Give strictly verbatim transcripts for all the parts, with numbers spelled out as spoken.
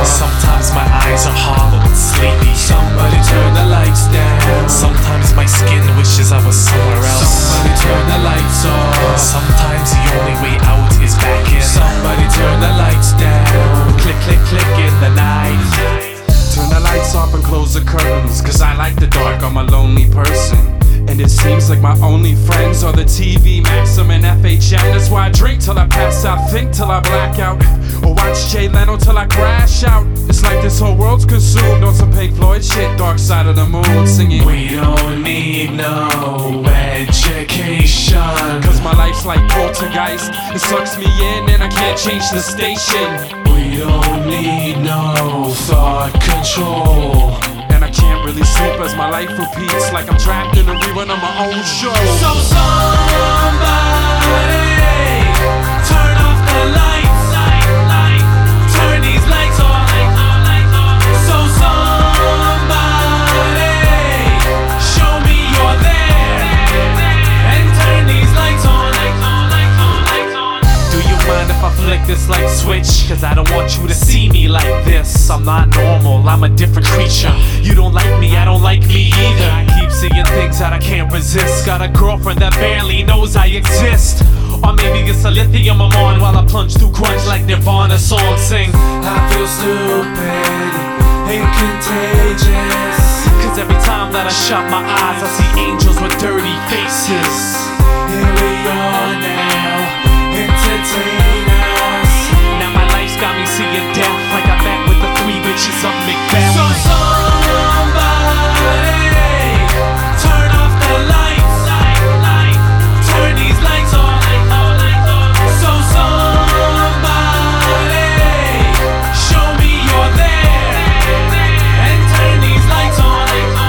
Sometimes my eyes are hollow and sleepy. Somebody turn the lights down. Sometimes my skin wishes I was somewhere else. Somebody turn the lights off. Sometimes the only way out is back in. Somebody turn the lights down. Click, click, click in the night. Turn the lights off and close the curtains, cause I like the dark, I'm a lonely person. And it seems like my only friends are the T V, Maxim and F H M. That's why I drink till I pass out, think till I black out, or watch Jay Leno till I crash out. It's like this whole world's consumed on some Pink Floyd shit, Dark Side of the Moon, singing We don't need no education, cause my life's like poltergeist. It sucks me in and I can't change the station. We don't need no thought control, and I can't really sleep as my life repeats, like I'm trapped in a rerun of my own show. So somebody turn off the lights, turn these lights on. So somebody show me you're there, and turn these lights on. Do you mind if I flick this light switch? Cause I don't want you to see me like this. I'm not normal, I'm a different creature. You don't like me, I don't like me either. I keep seeing things that I can't resist. Got a girlfriend that barely knows I exist. Or maybe it's a lithium I'm on while I plunge through grunge like Nirvana song. Sing, I feel stupid and contagious, cause every time that I shut my eyes I see angels with dirty faces. Here we are now, entertain us. Now my life's got me seeing death like I met with the three witches of Macbeth. So somebody turn off the lights, turn these lights on. So somebody show me you're there, and turn these lights on.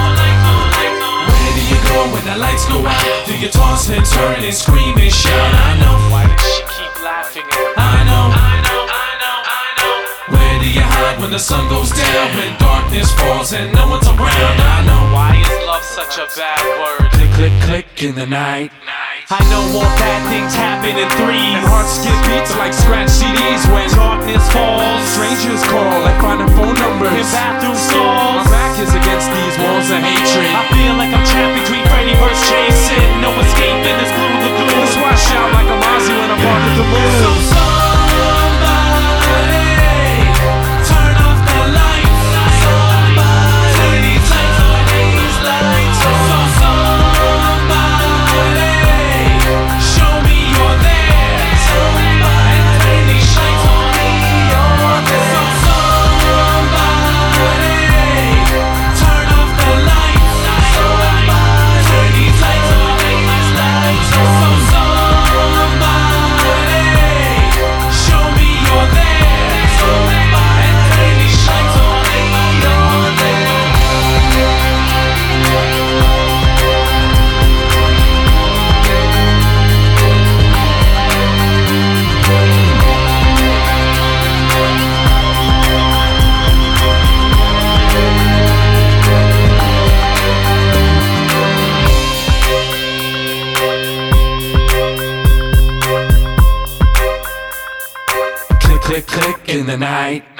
Where do you go when the lights go out? Do you toss and turn and scream and shout? I know. Why does she keep laughing at me? I know. I know, I know, I know. Where do you hide when the sun goes down? When darkness falls and no one's around? I know. Why is love such a bad word? Click, click, click in the night. I know all bad things happen in threes, And hearts skip beats like scratch C Ds when darkness falls, strangers call like finding phone numbers in bathroom My stalls. back is against these walls of hatred. I feel like I'm trapped between Freddy versus Jason. No escaping this glue the glue. That's why I shout like I'm Ozzy when I'm part of the moon. So somebody turn off the lights, turn these lights on, these lights on. So somebody show me you're there, and turn these lights on. So somebody turn off the lights, turn these lights on, these lights on. So somebody show me you're there, and turn these lights on. You're there. Click, click, click in the night.